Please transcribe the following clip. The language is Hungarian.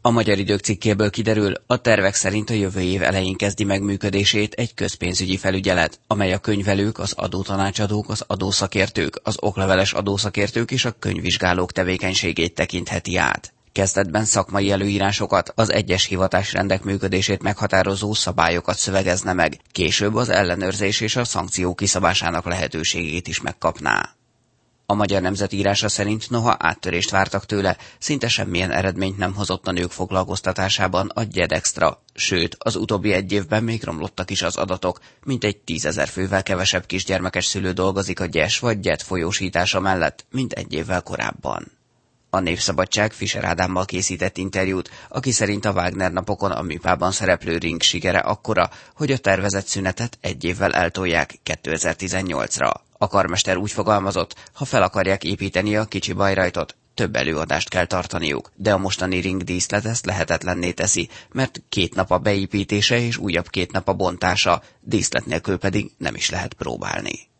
A Magyar Idők cikkéből kiderül, a tervek szerint a jövő év elején kezdi meg működését egy közpénzügyi felügyelet, amely a könyvelők, az adótanácsadók, az adószakértők, az okleveles adószakértők és a könyvvizsgálók tevékenységét tekintheti át. Kezdetben szakmai előírásokat, az egyes hivatásrendek működését meghatározó szabályokat szövegezne meg, később az ellenőrzés és a szankció kiszabásának lehetőségét is megkapná. A Magyar Nemzet írása szerint noha áttörést vártak tőle, szinte semmilyen eredményt nem hozott a nők foglalkoztatásában a Gyedextra, sőt, az utóbbi egy évben még romlottak is az adatok, mintegy 10 000 fővel kevesebb kisgyermekes szülő dolgozik a GYES vagy GYET folyósítása mellett, mint egy évvel korábban. A Népszabadság Fischer Ádámmal készített interjút, aki szerint a Wagner napokon a műpában szereplő Ring sikere akkora, hogy a tervezett szünetet egy évvel eltolják 2018-ra. A karmester úgy fogalmazott, ha fel akarják építeni a kicsi Bayreuthot, több előadást kell tartaniuk, de a mostani Ring díszlet ezt lehetetlenné teszi, mert 2 nap a beépítése és újabb 2 nap a bontása, díszlet nélkül pedig nem is lehet próbálni.